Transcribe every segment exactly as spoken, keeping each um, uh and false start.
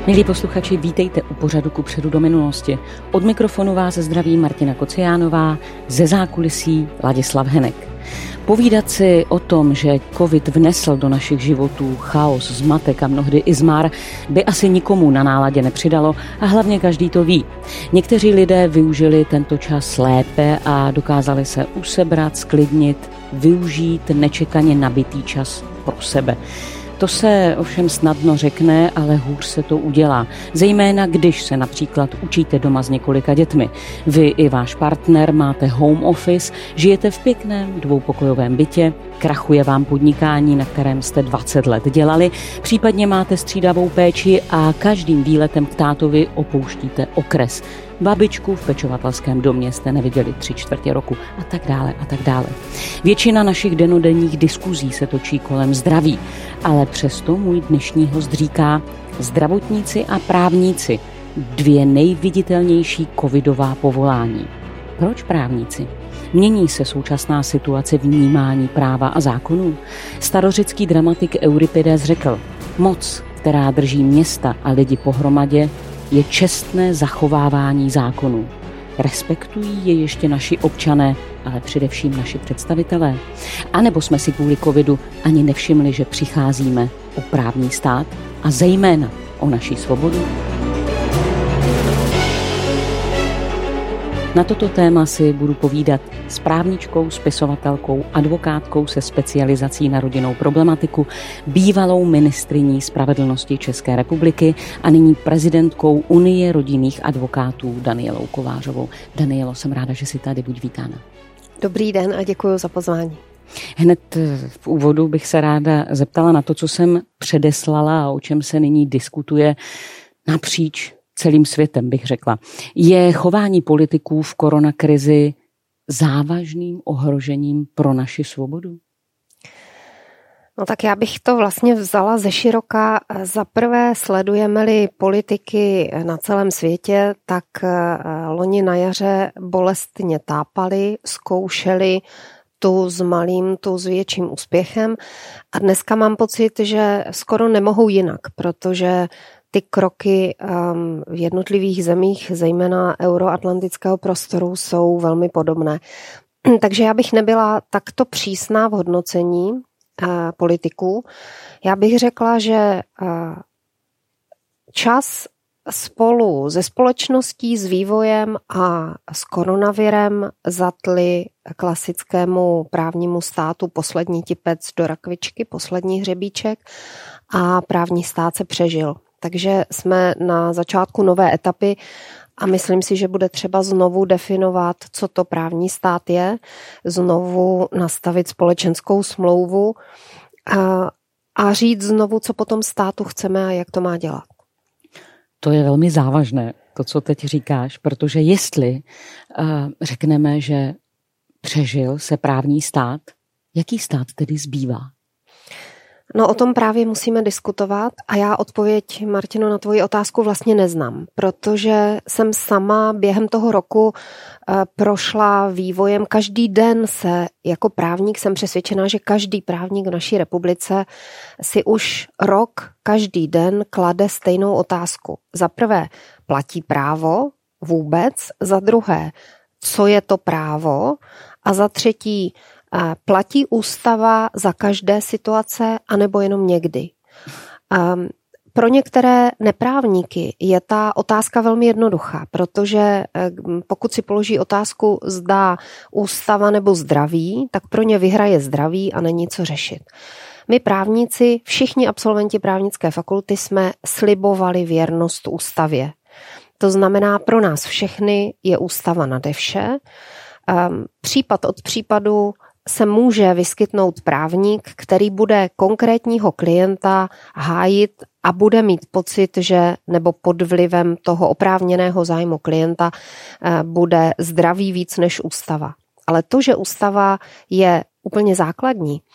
Milí posluchači, vítejte u pořadu Kupředu do minulosti. Od mikrofonu vás zdraví Martina Kociánová, ze zákulisí Ladislav Henek. Povídat si o tom, že covid vnesl do našich životů chaos, zmatek a mnohdy i zmar, by asi nikomu na náladě nepřidalo a hlavně každý to ví. Někteří lidé využili tento čas lépe a dokázali se usebrat, sklidnit, využít nečekaně nabitý čas pro sebe. To se ovšem snadno řekne, ale hůř se to udělá. Zejména když se například učíte doma s několika dětmi. Vy i váš partner máte home office, žijete v pěkném dvoupokojovém bytě, krachuje vám podnikání, na kterém jste dvacet let dělali, případně máte střídavou péči a každým výletem k tátovi opouštíte okres. Babičku v pečovatelském domě jste neviděli tři čtvrtě roku a tak dále a tak dále. Většina našich dennodenních diskuzí se točí kolem zdraví, ale přesto můj dnešní host říká zdravotníci a právníci, dvě nejviditelnější covidová povolání. Proč právníci? Mění se současná situace vnímání práva a zákonů? Starořecký dramatik Euripides řekl, moc, která drží města a lidi pohromadě, je čestné zachovávání zákonů. Respektují je ještě naši občané, ale především naši představitelé? A nebo jsme si kvůli covidu ani nevšimli, že přicházíme o právní stát a zejména o naši svobodu? Na toto téma si budu povídat s právničkou, spisovatelkou, advokátkou se specializací na rodinnou problematiku, bývalou ministryní spravedlnosti České republiky a nyní prezidentkou Unie rodinných advokátů Danielou Kovářovou. Danielo, jsem ráda, že jsi tady, buď vítána. Dobrý den a děkuji za pozvání. Hned v úvodu bych se ráda zeptala na to, co jsem předeslala a o čem se nyní diskutuje napříč celým světem, bych řekla. Je chování politiků v koronakrizi závažným ohrožením pro naši svobodu? No tak já bych to vlastně vzala ze široka. Za prvé sledujeme-li politiky na celém světě, tak loni na jaře bolestně tápali, zkoušeli tu s malým, tu s větším úspěchem a dneska mám pocit, že skoro nemohou jinak, protože ty kroky v jednotlivých zemích, zejména euroatlantického prostoru, jsou velmi podobné. Takže já bych nebyla takto přísná v hodnocení politiků. Já bych řekla, že čas spolu se společností, s vývojem a s koronavirem zatli klasickému právnímu státu poslední tipec do rakvičky, poslední hřebíček a právní stát se přežil. Takže jsme na začátku nové etapy a myslím si, že bude třeba znovu definovat, co to právní stát je, znovu nastavit společenskou smlouvu a, a říct znovu, co po tom státu chceme a jak to má dělat. To je velmi závažné, to, co teď říkáš, protože jestli uh, řekneme, že přežil se právní stát, jaký stát tedy zbývá? No o tom právě musíme diskutovat a já odpověď, Martino, na tvoji otázku vlastně neznám, protože jsem sama během toho roku prošla vývojem. Každý den se jako právník jsem přesvědčená, že každý právník v naší republice si už rok, každý den klade stejnou otázku. Za prvé, platí právo vůbec? Za druhé, co je to právo? A za třetí, platí ústava za každé situace, anebo jenom někdy? Um, pro některé neprávníky je ta otázka velmi jednoduchá, protože pokud si položí otázku, zda ústava nebo zdraví, tak pro ně vyhraje zdraví a není co řešit. My právníci, všichni absolventi právnické fakulty jsme slibovali věrnost ústavě. To znamená, pro nás všechny je ústava nade vše. Um, případ od případu se může vyskytnout právník, který bude konkrétního klienta hájit a bude mít pocit, že nebo pod vlivem toho oprávněného zájmu klienta bude zdravý víc než ústava. Ale to, že ústava je úplně základní,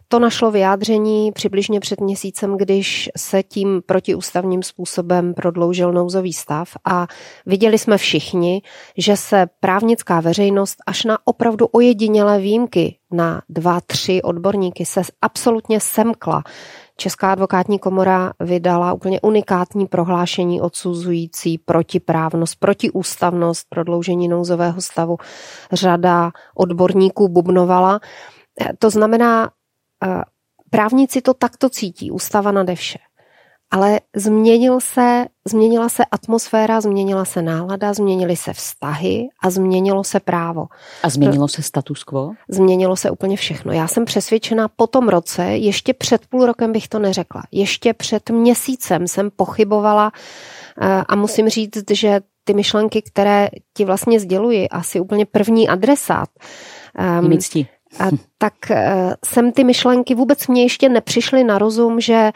To našlo vyjádření přibližně před měsícem, když se tím protiústavním způsobem prodloužil nouzový stav a viděli jsme všichni, že se právnická veřejnost až na opravdu ojedinělé výjimky na dva, tři odborníky se absolutně semkla. Česká advokátní komora vydala úplně unikátní prohlášení odsuzující protiprávnost, protiústavnost prodloužení nouzového stavu. Řada odborníků bubnovala. To znamená, právníci to takto cítí, ústava nade vše. Ale změnil se, změnila se atmosféra, změnila se nálada, změnily se vztahy a změnilo se právo. A změnilo se status quo? Změnilo se úplně všechno. Já jsem přesvědčena po tom roce, ještě před půl rokem bych to neřekla, ještě před měsícem jsem pochybovala a musím říct, že ty myšlenky, které ti vlastně sděluji, asi úplně první adresát. Um, A tak sem ty myšlenky vůbec mě ještě nepřišly na rozum, že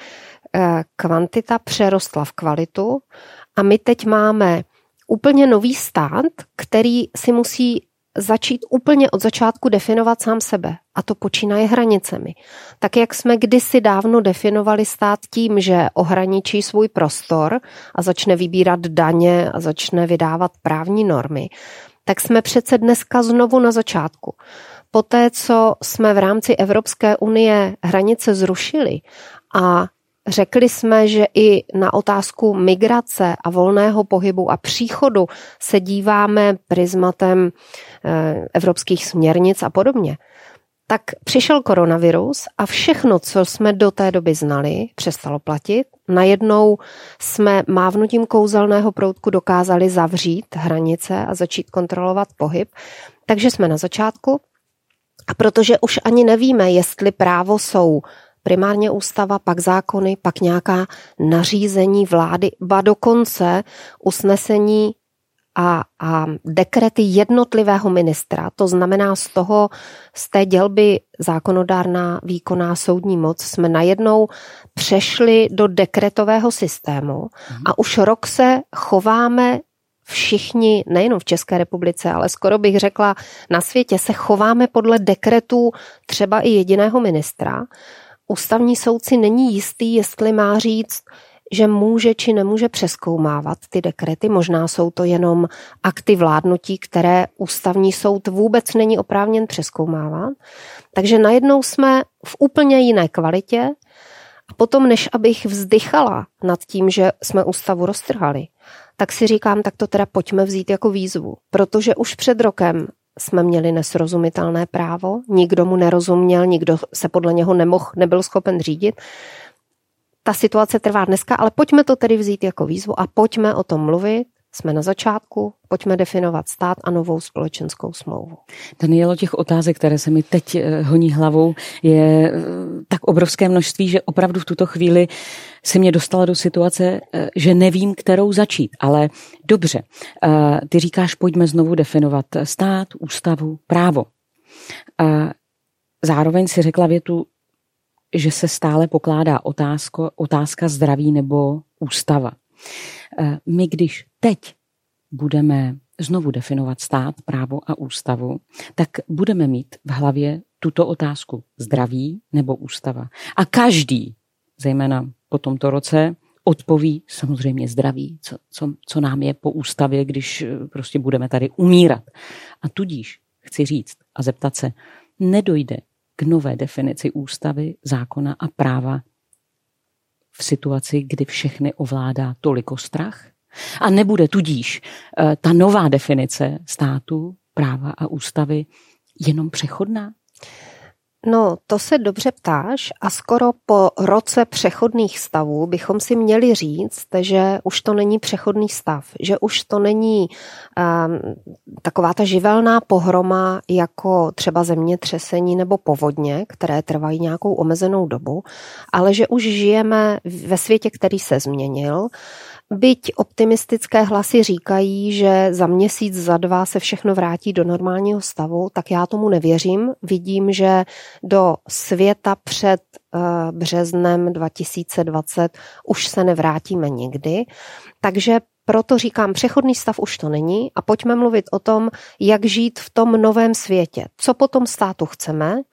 kvantita přerostla v kvalitu a my teď máme úplně nový stát, který si musí začít úplně od začátku definovat sám sebe. A to počínaje hranicemi. Tak jak jsme kdysi dávno definovali stát tím, že ohraničí svůj prostor a začne vybírat daně a začne vydávat právní normy, tak jsme přece dneska znovu na začátku. Poté, co jsme v rámci Evropské unie hranice zrušili a řekli jsme, že i na otázku migrace a volného pohybu a příchodu se díváme prismatem evropských směrnic a podobně, tak přišel koronavirus a všechno, co jsme do té doby znali, přestalo platit. Najednou jsme mávnutím kouzelného proutku dokázali zavřít hranice a začít kontrolovat pohyb. Takže jsme na začátku. A protože už ani nevíme, jestli právo jsou primárně ústava, pak zákony, pak nějaká nařízení vlády, ba dokonce usnesení a, a dekrety jednotlivého ministra, to znamená z toho, z té dělby zákonodárná, výkonná, soudní moc, jsme najednou přešli do dekretového systému a už rok se chováme všichni, nejenom v České republice, ale skoro bych řekla na světě, se chováme podle dekretů třeba i jediného ministra. Ústavní soudci není jistý, jestli má říct, že může či nemůže přezkoumávat ty dekrety. Možná jsou to jenom akty vládnutí, které ústavní soud vůbec není oprávněn přezkoumávat. Takže najednou jsme v úplně jiné kvalitě a potom, než abych vzdychala nad tím, že jsme ústavu roztrhali, tak si říkám, tak to teda pojďme vzít jako výzvu. Protože už před rokem jsme měli nesrozumitelné právo, nikdo mu nerozuměl, nikdo se podle něho nemohl, nebyl schopen řídit. Ta situace trvá dneska, ale pojďme to tedy vzít jako výzvu a pojďme o tom mluvit. Jsme na začátku, pojďme definovat stát a novou společenskou smlouvu. Danielo, těch otázek, které se mi teď honí hlavou, je tak obrovské množství, že opravdu v tuto chvíli se mě dostala do situace, že nevím, kterou začít. Ale dobře, ty říkáš, pojďme znovu definovat stát, ústavu, právo. Zároveň si řekla větu, že se stále pokládá otázka, otázka zdraví nebo ústava. My když teď budeme znovu definovat stát, právo a ústavu, tak budeme mít v hlavě tuto otázku zdraví nebo ústava. A každý, zejména po tomto roce, odpoví samozřejmě zdraví, co, co, co nám je po ústavě, když prostě budeme tady umírat. A tudíž chci říct a zeptat se, nedojde k nové definici ústavy, zákona a práva v situaci, kdy všechny ovládá toliko strach? A nebude tudíž ta nová definice státu, práva a ústavy jenom přechodná? No, to se dobře ptáš a skoro po roce přechodných stavů bychom si měli říct, že už to není přechodný stav, že už to není um, taková ta živelná pohroma jako třeba zemětřesení nebo povodně, které trvají nějakou omezenou dobu, ale že už žijeme ve světě, který se změnil. Byť optimistické hlasy říkají, že za měsíc, za dva se všechno vrátí do normálního stavu, tak já tomu nevěřím. Vidím, že do světa před březnem dva tisíce dvacet už se nevrátíme nikdy. Takže proto říkám, přechodný stav už to není a pojďme mluvit o tom, jak žít v tom novém světě. Co po tom státu chceme,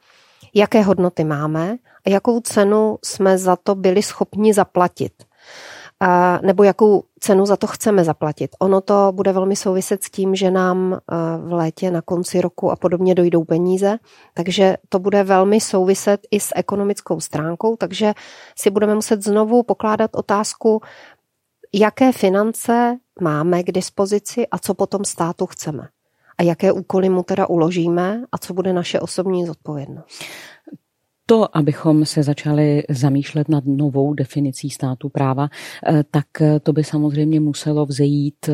jaké hodnoty máme a jakou cenu jsme za to byli schopni zaplatit. A, nebo jakou cenu za to chceme zaplatit. Ono to bude velmi souviset s tím, že nám v létě na konci roku a podobně dojdou peníze, takže to bude velmi souviset i s ekonomickou stránkou, takže si budeme muset znovu pokládat otázku, jaké finance máme k dispozici a co potom státu chceme. A jaké úkoly mu teda uložíme a co bude naše osobní zodpovědnost. To, abychom se začali zamýšlet nad novou definicí státu práva, tak to by samozřejmě muselo vzejít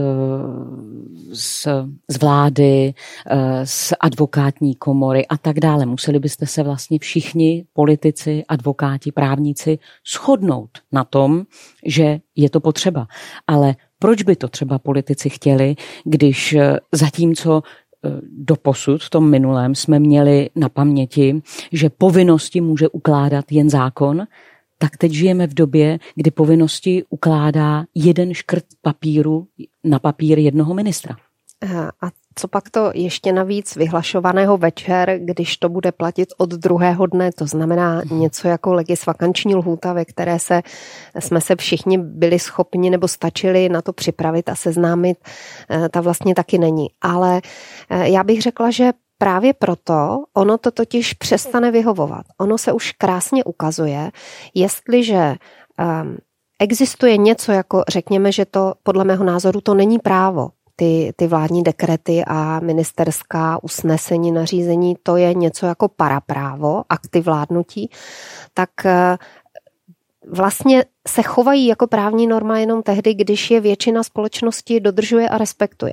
z, z vlády, z advokátní komory a tak dále. Museli byste se vlastně všichni politici, advokáti, právníci shodnout na tom, že je to potřeba. Ale proč by to třeba politici chtěli, když zatímco doposud v tom minulém jsme měli na paměti, že povinnosti může ukládat jen zákon, tak teď žijeme v době, kdy povinnosti ukládá jeden škrt papíru na papír jednoho ministra. A co pak to ještě navíc vyhlašovaného večer, když to bude platit od druhého dne, to znamená něco jako legisvakanční lhůta, ve které se, jsme se všichni byli schopni nebo stačili na to připravit a seznámit, ta vlastně taky není. Ale já bych řekla, že právě proto ono to totiž přestane vyhovovat. Ono se už krásně ukazuje, jestliže um, existuje něco jako, řekněme, že to podle mého názoru to není právo, Ty, ty vládní dekrety a ministerská usnesení, nařízení, to je něco jako paraprávo, akty vládnutí, tak vlastně se chovají jako právní norma jenom tehdy, když je většina společnosti dodržuje a respektuje.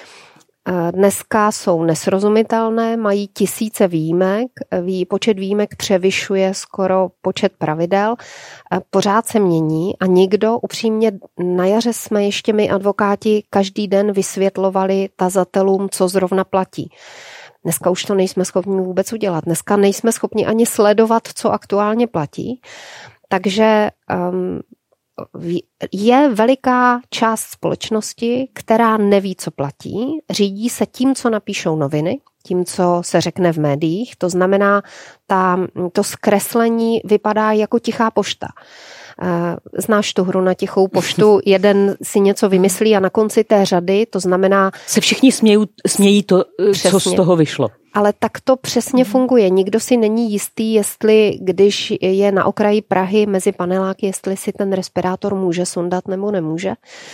Dneska jsou nesrozumitelné, mají tisíce výjimek, počet výjimek převyšuje skoro počet pravidel, pořád se mění a nikdo, upřímně na jaře jsme ještě my advokáti každý den vysvětlovali tazatelům, co zrovna platí. Dneska už to nejsme schopni vůbec udělat. Dneska nejsme schopni ani sledovat, co aktuálně platí. Takže um, je veliká část společnosti, která neví, co platí, řídí se tím, co napíšou noviny, tím, co se řekne v médiích, to znamená, ta, to zkreslení vypadá jako tichá pošta. Znáš tu hru na tichou poštu, jeden si něco vymyslí a na konci té řady, to znamená... Se všichni smějí, smějí to, přesně, co z toho vyšlo. Ale tak to přesně funguje. Nikdo si není jistý, jestli, když je na okraji Prahy mezi paneláky, jestli si ten respirátor může sundat nebo nemůže.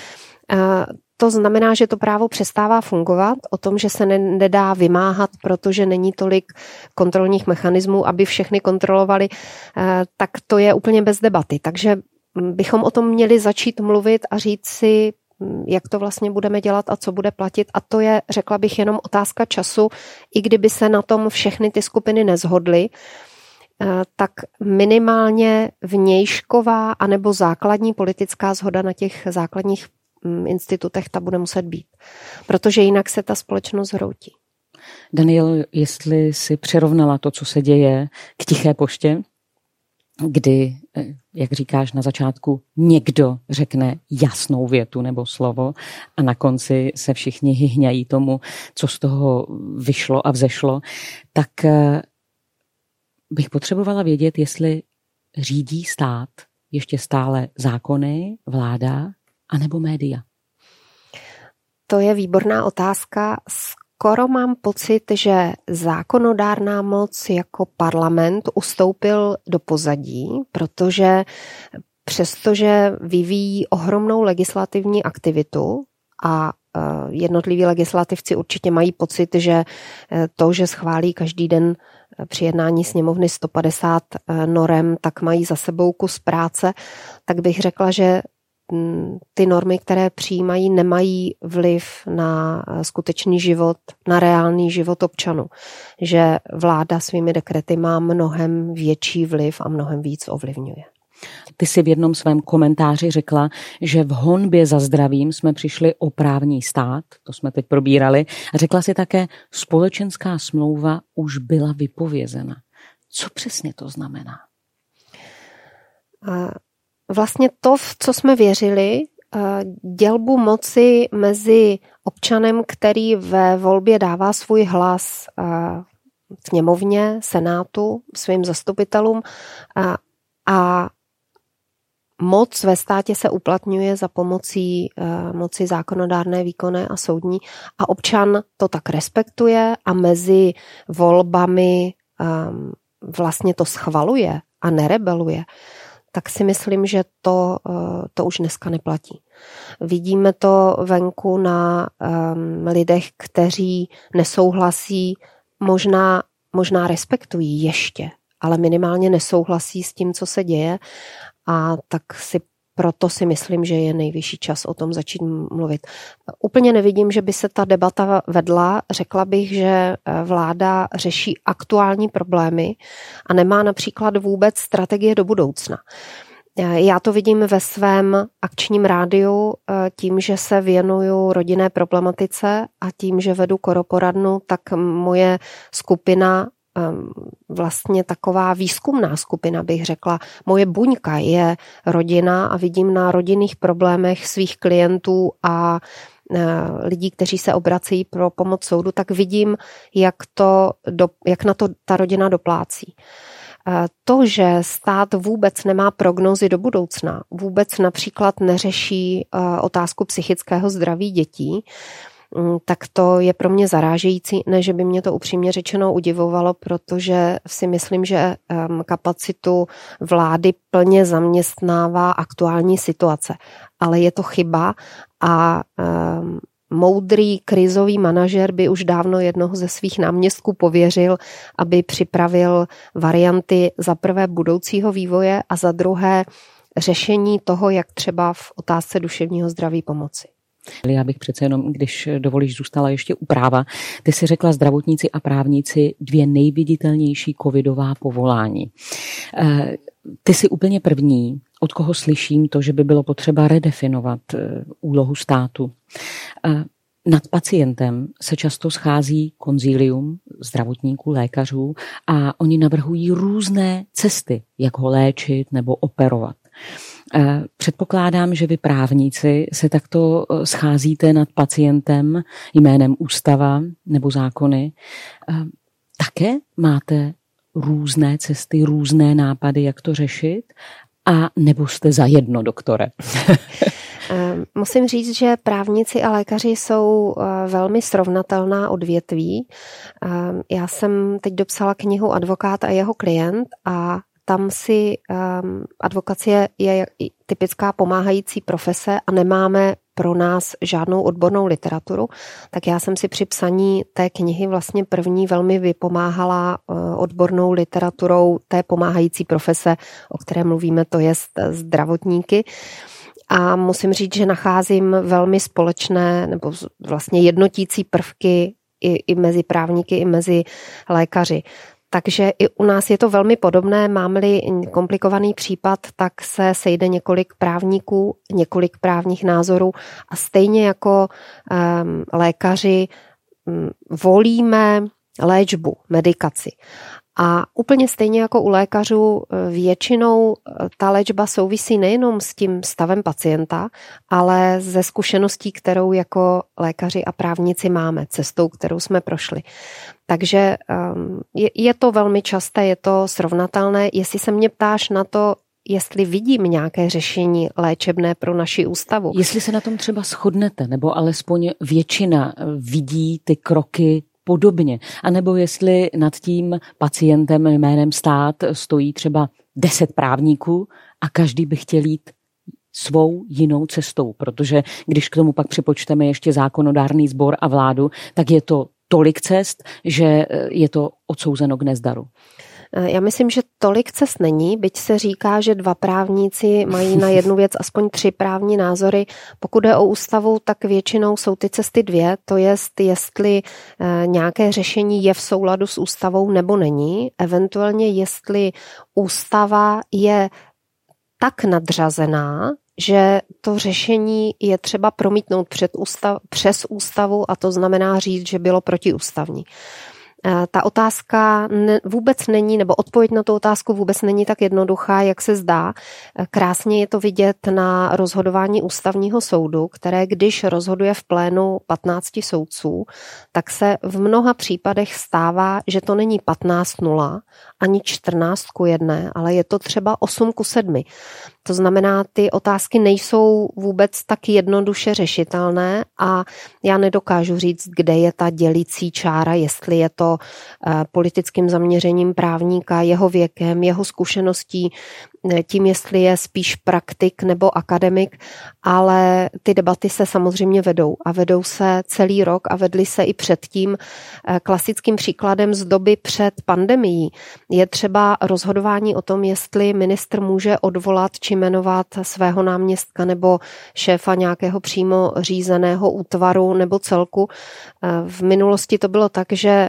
To znamená, že to právo přestává fungovat, o tom, že se nedá vymáhat, protože není tolik kontrolních mechanismů, aby všechny kontrolovali, tak to je úplně bez debaty. Takže bychom o tom měli začít mluvit a říct si, jak to vlastně budeme dělat a co bude platit. A to je, řekla bych, jenom otázka času, i kdyby se na tom všechny ty skupiny neshodly, tak minimálně vnějšková anebo základní politická shoda na těch základních institutech ta bude muset být. Protože jinak se ta společnost hroutí. Daniel, jestli si přirovnala to, co se děje k tiché poště, kdy, jak říkáš na začátku, někdo řekne jasnou větu nebo slovo a na konci se všichni hyhňají tomu, co z toho vyšlo a vzešlo, tak bych potřebovala vědět, jestli řídí stát ještě stále zákony, vláda anebo média. To je výborná otázka. Skoro mám pocit, že zákonodárná moc jako parlament ustoupil do pozadí, protože přestože vyvíjí ohromnou legislativní aktivitu a jednotliví legislativci určitě mají pocit, že to, že schválí každý den při jednání sněmovny sto padesát norem, tak mají za sebou kus práce, tak bych řekla, že ty normy, které přijímají, nemají vliv na skutečný život, na reálný život občanů. Že vláda svými dekrety má mnohem větší vliv a mnohem víc ovlivňuje. Ty jsi v jednom svém komentáři řekla, že v honbě za zdravím jsme přišli o právní stát, to jsme teď probírali, a řekla si také, společenská smlouva už byla vypovězena. Co přesně to znamená? A vlastně to, v co jsme věřili, dělbu moci mezi občanem, který ve volbě dává svůj hlas sněmovně, senátu, svým zastupitelům a, a moc ve státě se uplatňuje za pomocí uh, moci zákonodárné, výkonné a soudní a občan to tak respektuje a mezi volbami um, vlastně to schvaluje a nerebeluje, tak si myslím, že to, uh, to už dneska neplatí. Vidíme to venku na um, lidech, kteří nesouhlasí, možná, možná respektují ještě, ale minimálně nesouhlasí s tím, co se děje. A tak si proto si myslím, že je nejvyšší čas o tom začít mluvit. Úplně nevidím, že by se ta debata vedla. Řekla bych, že vláda řeší aktuální problémy a nemá například vůbec strategie do budoucna. Já to vidím ve svém akčním rádiu tím, že se věnuju rodinné problematice a tím, že vedu koroporadnu, tak moje skupina, vlastně taková výzkumná skupina, bych řekla, moje buňka je rodina a vidím na rodinných problémech svých klientů a lidí, kteří se obracejí pro pomoc soudu, tak vidím, jak, to, jak na to ta rodina doplácí. To, že stát vůbec nemá prognózy do budoucna, vůbec například neřeší otázku psychického zdraví dětí, tak to je pro mě zarážející, ne, že by mě to upřímně řečeno udivovalo, protože si myslím, že kapacitu vlády plně zaměstnává aktuální situace. Ale je to chyba a um, moudrý krizový manažer by už dávno jednoho ze svých náměstků pověřil, aby připravil varianty za prvé budoucího vývoje a za druhé řešení toho, jak třeba v otázce duševního zdraví pomoci. Já bych přece jenom, když dovolíš, zůstala ještě u práva. Ty jsi řekla zdravotníci a právníci dvě nejviditelnější covidová povolání. Ty jsi úplně první, od koho slyším to, že by bylo potřeba redefinovat úlohu státu. Nad pacientem se často schází konzílium zdravotníků, lékařů a oni navrhují různé cesty, jak ho léčit nebo operovat. Předpokládám, že vy právníci se takto scházíte nad pacientem jménem ústava nebo zákony. Také máte různé cesty, různé nápady, jak to řešit? A nebo jste za jedno, doktore? Musím říct, že právníci a lékaři jsou velmi srovnatelná odvětví. Já jsem teď dopsala knihu Advokát a jeho klient a tam si um, advokacie je typická pomáhající profese a nemáme pro nás žádnou odbornou literaturu, tak já jsem si při psaní té knihy vlastně první velmi vypomáhala uh, odbornou literaturou té pomáhající profese, o které mluvíme, to je zdravotníky. A musím říct, že nacházím velmi společné nebo vlastně jednotící prvky i, i mezi právníky, i mezi lékaři. Takže i u nás je to velmi podobné, máme-li komplikovaný případ, tak se sejde několik právníků, několik právních názorů a stejně jako um, lékaři um, volíme léčbu, medikaci. A úplně stejně jako u lékařů většinou ta léčba souvisí nejenom s tím stavem pacienta, ale ze zkušeností, kterou jako lékaři a právníci máme, cestou, kterou jsme prošli. Takže je, je to velmi časté, je to srovnatelné. Jestli se mě ptáš na to, jestli vidím nějaké řešení léčebné pro naši ústavu. Jestli se na tom třeba shodnete, nebo alespoň většina vidí ty kroky podobně, anebo jestli nad tím pacientem jménem stát stojí třeba deset právníků a každý by chtěl jít svou jinou cestou, protože když k tomu pak připočteme ještě zákonodárný sbor a vládu, tak je to tolik cest, že je to odsouzeno k nezdaru. Já myslím, že tolik cest není, byť se říká, že dva právníci mají na jednu věc aspoň tři právní názory. Pokud je o ústavu, tak většinou jsou ty cesty dvě, to jest, jestli nějaké řešení je v souladu s ústavou nebo není, eventuálně jestli ústava je tak nadřazená, že to řešení je třeba promítnout před ústav, přes ústavu a to znamená říct, že bylo protiústavní. Ta otázka ne, vůbec není, nebo odpověď na tu otázku vůbec není tak jednoduchá, jak se zdá. Krásně je to vidět na rozhodování ústavního soudu, které když rozhoduje v plénu patnácti soudců, tak se v mnoha případech stává, že to není patnáct nula, ani čtrnáct ku jedné, ale je to třeba osm ku sedmi. To znamená, ty otázky nejsou vůbec tak jednoduše řešitelné a já nedokážu říct, kde je ta dělicí čára, jestli je to politickým zaměřením právníka, jeho věkem, jeho zkušeností, tím, jestli je spíš praktik nebo akademik, ale ty debaty se samozřejmě vedou a vedou se celý rok a vedly se i předtím. Klasickým příkladem z doby před pandemií je třeba rozhodování o tom, jestli ministr může odvolat či jmenovat svého náměstka nebo šéfa nějakého přímo řízeného útvaru nebo celku. V minulosti to bylo tak, že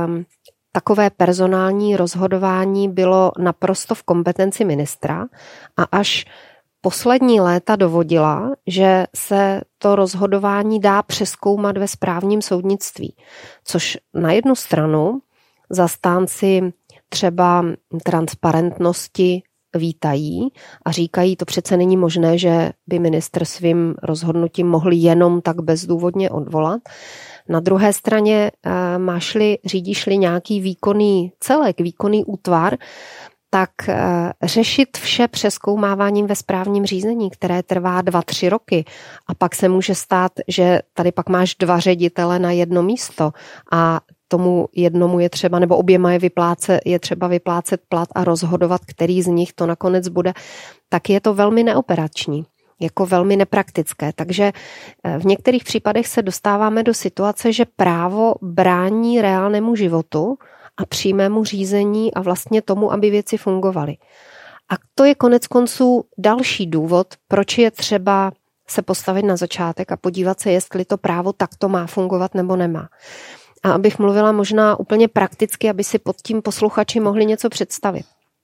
takové personální rozhodování bylo naprosto v kompetenci ministra a až poslední léta dovodila, že se to rozhodování dá přezkoumat ve správním soudnictví, což na jednu stranu zastánci třeba transparentnosti vítají a říkají, to přece není možné, že by ministr svým rozhodnutím mohl jenom tak bezdůvodně odvolat. Na druhé straně máš-li, řídíš-li nějaký výkonný celek, výkonný útvar, tak řešit vše přezkoumáváním ve správním řízení, které trvá dva, tři roky a pak se může stát, že tady pak máš dva ředitele na jedno místo a tomu jednomu je třeba, nebo oběma je, vypláce, je třeba vyplácet plat a rozhodovat, který z nich to nakonec bude, tak je to velmi neoperační, jako velmi nepraktické. Takže v některých případech se dostáváme do situace, že právo brání reálnému životu a přímému řízení a vlastně tomu, aby věci fungovaly. A to je konec konců další důvod, proč je třeba se postavit na začátek a podívat se, jestli to právo takto má fungovat nebo nemá. A abych mluvila možná úplně prakticky, aby si pod tím posluchači mohli něco představit.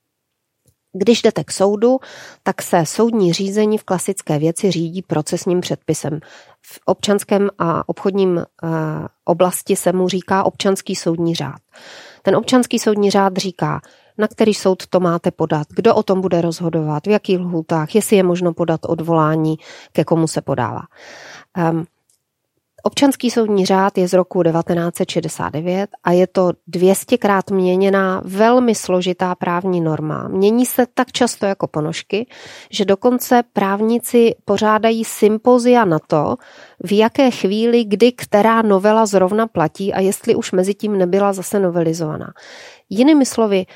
Když jdete k soudu, tak se soudní řízení v klasické věci řídí procesním předpisem. V občanském a obchodním oblasti se mu říká občanský soudní řád. Ten občanský soudní řád říká, na který soud to máte podat, kdo o tom bude rozhodovat, v jakých lhůtách, jestli je možno podat odvolání, ke komu se podává. Um, Občanský soudní řád je z roku devatenáct set šedesát devět a je to dvěstěkrát měněná velmi složitá právní norma. Mění se tak často jako ponožky, že dokonce právníci pořádají sympozia na to, v jaké chvíli, kdy která novela zrovna platí a jestli už mezi tím nebyla zase novelizovaná. Jinými slovy,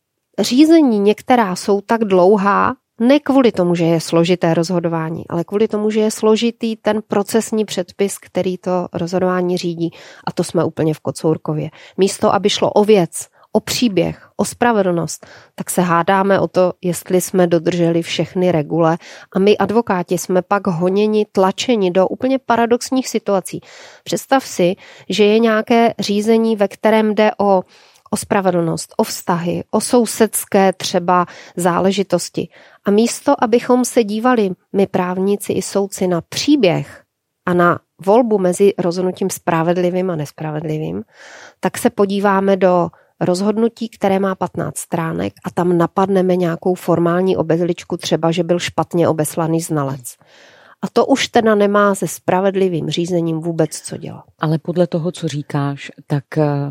řízení některá jsou tak dlouhá, ne kvůli tomu, že je složité rozhodování, ale kvůli tomu, že je složitý ten procesní předpis, který to rozhodování řídí. A to jsme úplně v Kocourkově. Místo, aby šlo o věc, o příběh, o spravedlnost, tak se hádáme o to, jestli jsme dodrželi všechny regule a my advokáti jsme pak honěni, tlačeni do úplně paradoxních situací. Představ si, že je nějaké řízení, ve kterém jde o o spravedlnost, o vztahy, o sousedské třeba záležitosti. A místo, abychom se dívali, my právníci i soudci, na příběh a na volbu mezi rozhodnutím spravedlivým a nespravedlivým, tak se podíváme do rozhodnutí, které má patnáct stránek a tam napadneme nějakou formální obezličku, třeba, že byl špatně obeslaný znalec. A to už teda nemá se spravedlivým řízením vůbec co dělat. Ale podle toho, co říkáš, tak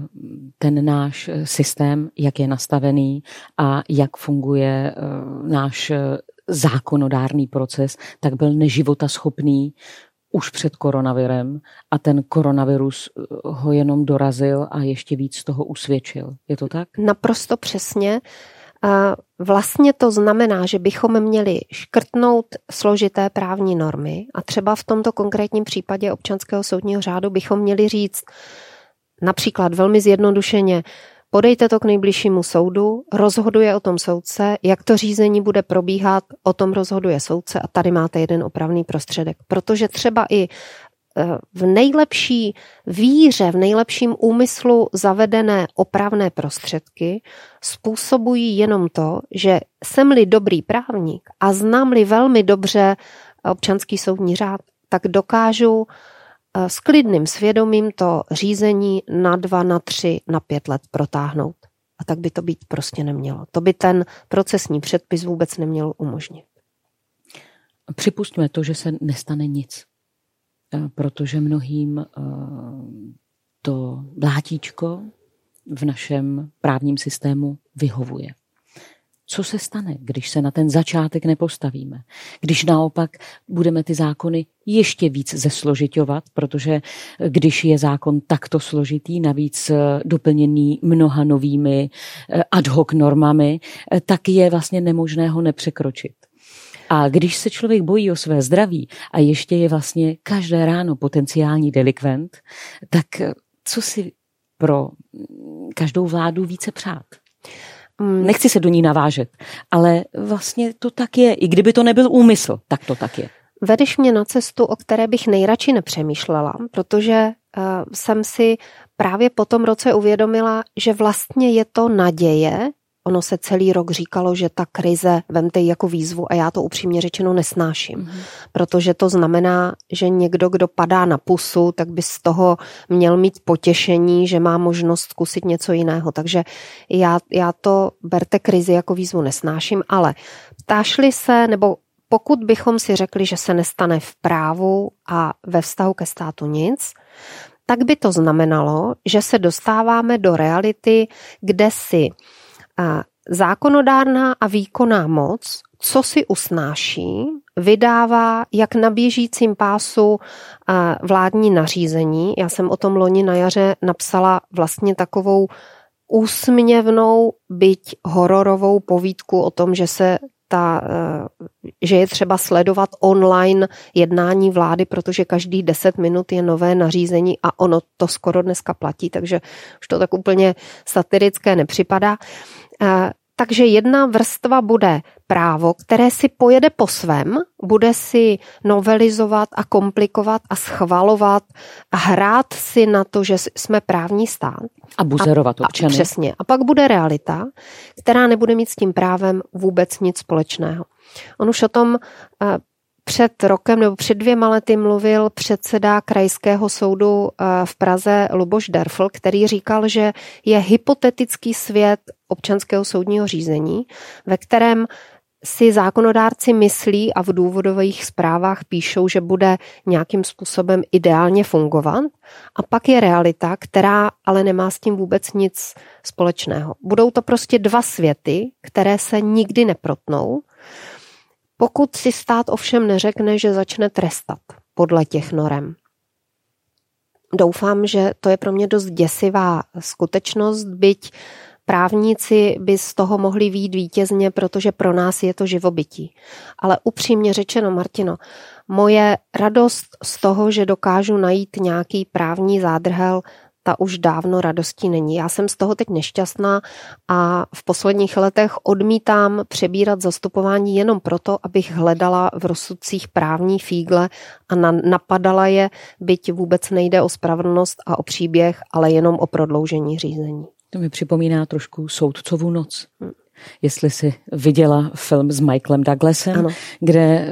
ten náš systém, jak je nastavený a jak funguje náš zákonodárný proces, tak byl neživotaschopný už před koronavirem a ten koronavirus ho jenom dorazil a ještě víc toho usvědčil. Je to tak? Naprosto přesně. Vlastně to znamená, že bychom měli škrtnout složité právní normy a třeba v tomto konkrétním případě občanského soudního řádu bychom měli říct například velmi zjednodušeně, podejte to k nejbližšímu soudu, rozhoduje o tom soudce, jak to řízení bude probíhat, o tom rozhoduje soudce a tady máte jeden opravný prostředek. Protože třeba i v nejlepší víře, v nejlepším úmyslu zavedené opravné prostředky způsobují jenom to, že jsem-li dobrý právník a znám-li velmi dobře občanský soudní řád, tak dokážu s klidným svědomím to řízení na dva, na tři, na pět let protáhnout. A tak by to být prostě nemělo. To by ten procesní předpis vůbec neměl umožnit. Připustíme to, že se nestane nic, protože mnohým to vlátíčko v našem právním systému vyhovuje. Co se stane, když se na ten začátek nepostavíme? Když naopak budeme ty zákony ještě víc zesložiťovat, protože když je zákon takto složitý, navíc doplněný mnoha novými ad hoc normami, tak je vlastně nemožné ho nepřekročit. A když se člověk bojí o své zdraví a ještě je vlastně každé ráno potenciální delikvent, tak co si pro každou vládu více přát? Nechci se do ní navážet, ale vlastně to tak je. I kdyby to nebyl úmysl, tak to tak je. Vedeš mě na cestu, o které bych nejradši nepřemýšlela, protože uh, jsem si právě po tom roce uvědomila, že vlastně je to naděje. Ono se celý rok říkalo, že ta krize, vemte ji jako výzvu a já to upřímně řečeno nesnáším. Mm. Protože to znamená, že někdo, kdo padá na pusu, tak by z toho měl mít potěšení, že má možnost zkusit něco jiného. Takže já, já to, berte krizi jako výzvu nesnáším, ale ptášli se, nebo pokud bychom si řekli, že se nestane v právu a ve vztahu ke státu nic, tak by to znamenalo, že se dostáváme do reality, kde si a zákonodárná a výkonná moc, co si usnáší, vydává jak na běžícím pásu vládní nařízení. Já jsem o tom loni na jaře napsala vlastně takovou úsměvnou, byť hororovou povídku o tom, že se ta, že je třeba sledovat online jednání vlády, protože každých deset minut je nové nařízení a ono to skoro dneska platí, takže už to tak úplně satirické nepřipadá. Takže jedna vrstva bude právo, které si pojede po svém, bude si novelizovat a komplikovat a schvalovat a hrát si na to, že jsme právní stát. A buzerovat občany. A, přesně. A pak bude realita, která nebude mít s tím právem vůbec nic společného. On už o tom před rokem nebo před dvěma lety mluvil předseda krajského soudu v Praze Luboš Derfl, který říkal, že je hypotetický svět občanského soudního řízení, ve kterém si zákonodárci myslí a v důvodových zprávách píšou, že bude nějakým způsobem ideálně fungovat. A pak je realita, která ale nemá s tím vůbec nic společného. Budou to prostě dva světy, které se nikdy neprotnou. Pokud si stát ovšem neřekne, že začne trestat podle těch norem. Doufám, že to je pro mě dost děsivá skutečnost, byť právníci by z toho mohli vyjít vítězně, protože pro nás je to živobytí. Ale upřímně řečeno, Martino, moje radost z toho, že dokážu najít nějaký právní zádrhel, ta už dávno radostí není. Já jsem z toho teď nešťastná a v posledních letech odmítám přebírat zastupování jenom proto, abych hledala v rozsudcích právní fígle a na, napadala je, byť vůbec nejde o spravedlnost a o příběh, ale jenom o prodloužení řízení. To mi připomíná trošku Soudcovu noc. Hmm. Jestli jsi viděla film s Michaelem Douglasem, ano. Kde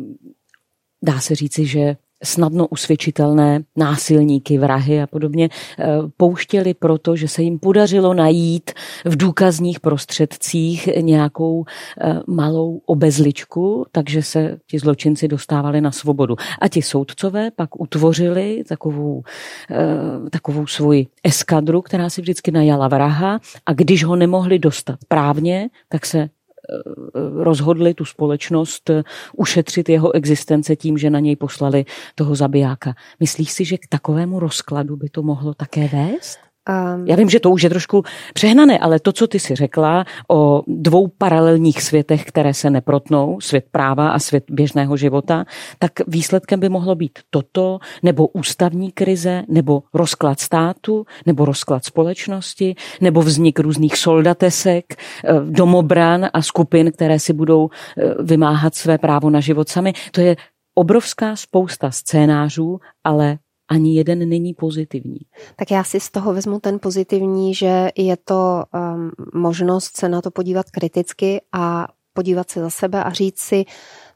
dá se říci, že snadno usvědčitelné násilníky, vrahy a podobně pouštěli proto, že se jim podařilo najít v důkazních prostředcích nějakou malou obezličku, takže se ti zločinci dostávali na svobodu. A ti soudcové pak utvořili takovou, takovou svoji eskadru, která si vždycky najala vraha a když ho nemohli dostat právně, tak se rozhodli tu společnost ušetřit jeho existence tím, že na něj poslali toho zabijáka. Myslíš si, že k takovému rozkladu by to mohlo také vést? Um, Já vím, že to už je trošku přehnané, ale to, co ty si řekla o dvou paralelních světech, které se neprotnou, svět práva a svět běžného života, tak výsledkem by mohlo být toto, nebo ústavní krize, nebo rozklad státu, nebo rozklad společnosti, nebo vznik různých soldatesek, domobran a skupin, které si budou vymáhat své právo na život sami. To je obrovská spousta scénářů, ale ani jeden není pozitivní. Tak já si z toho vezmu ten pozitivní, že je to um, možnost se na to podívat kriticky a podívat se za sebe a říct si,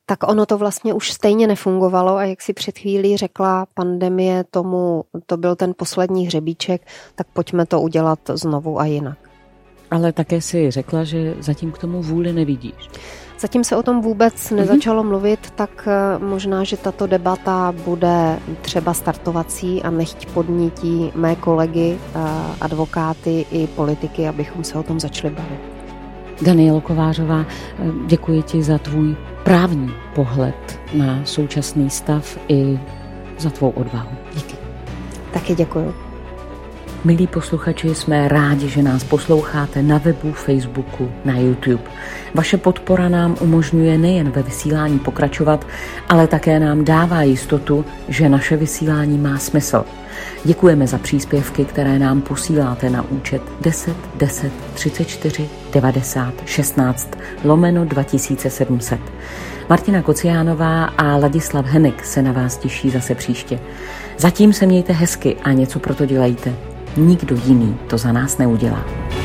tak ono to vlastně už stejně nefungovalo a jak si před chvílí řekla, pandemie tomu, to byl ten poslední hřebíček, tak pojďme to udělat znovu a jinak. Ale také si řekla, že zatím k tomu vůli nevidíš. Zatím se o tom vůbec nezačalo mm-hmm. mluvit, tak možná, že tato debata bude třeba startovací a nechť podnítí mé kolegy, advokáty i politiky, abychom se o tom začali bavit. Danielo Kovářová, děkuji ti za tvůj právní pohled na současný stav i za tvou odvahu. Díky. Taky děkuji. Milí posluchači, jsme rádi, že nás posloucháte na webu, Facebooku, na YouTube. Vaše podpora nám umožňuje nejen ve vysílání pokračovat, ale také nám dává jistotu, že naše vysílání má smysl. Děkujeme za příspěvky, které nám posíláte na účet deset deset třicet čtyři devadesát šestnáct lomeno dva tisíce sedm set. Martina Kociánová a Ladislav Henek se na vás těší zase příště. Zatím se mějte hezky a něco pro to dělejte. Nikdo jiný to za nás neudělá.